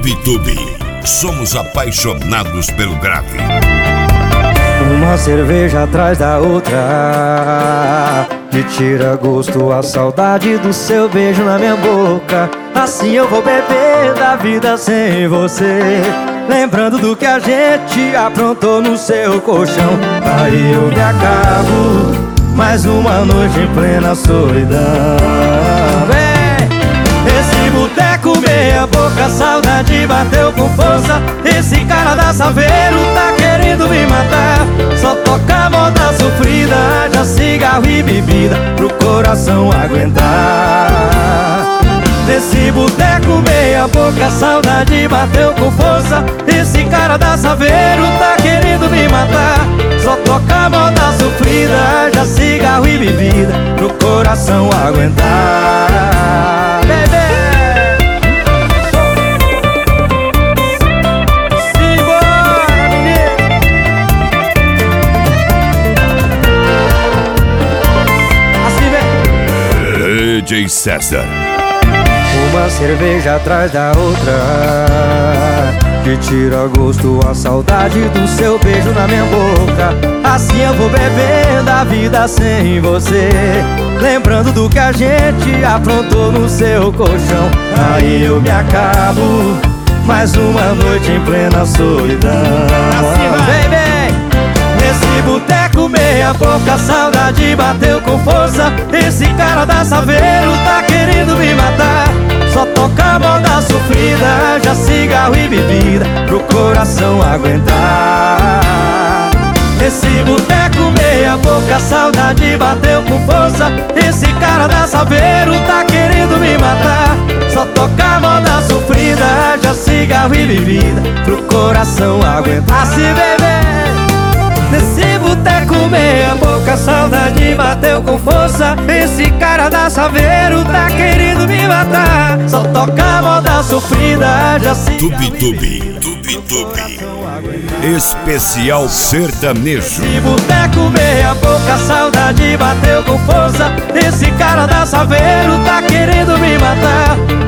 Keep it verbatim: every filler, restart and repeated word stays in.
Tube-Tube, somos apaixonados pelo grave. Uma cerveja atrás da outra me tira gosto, a saudade do seu beijo na minha boca. Assim eu vou beber da vida sem você, lembrando do que a gente aprontou no seu colchão. Aí eu me acabo, mais uma noite em plena solidão. Esse boteco meia boca, saudade bateu com força. Esse cara da Saveiro tá querendo me matar. Só toca moda sofrida, já cigarro e bebida pro coração aguentar. Nesse boteco meia boca, saudade bateu com força. Esse cara da Saveiro tá querendo me matar. Só toca moda sofrida, já cigarro e bebida pro coração aguentar. Bebê! Simbora, menino! Assim vem! D J César. Uma cerveja atrás da outra que tira gosto, a saudade do seu beijo na minha boca. Assim eu vou bebendo a vida sem você, lembrando do que a gente aprontou no seu colchão. Aí eu me acabo, mais uma noite em plena solidão. Assim vai, baby! Nesse boteco meia boca, saudade bateu com força. Esse cara da Saveiro tá querendo me matar. Só toca moda sofrida, já cigarro e bebida pro coração aguentar. Esse boteco meia boca, saudade bateu com força. Esse cara da Saveiro tá querendo me matar. Só toca moda sofrida, já cigarro e bebida pro coração aguentar. Se beber nesse boteco meia boca, saudade bateu com força. Esse cara da Saveiro tá querendo me matar. Só toca moda sofrida, já se Tube-Tube, Tube-Tube, especial sertanejo. Esse boteco meia boca, saudade bateu com força. Esse cara da Saveiro tá querendo me matar.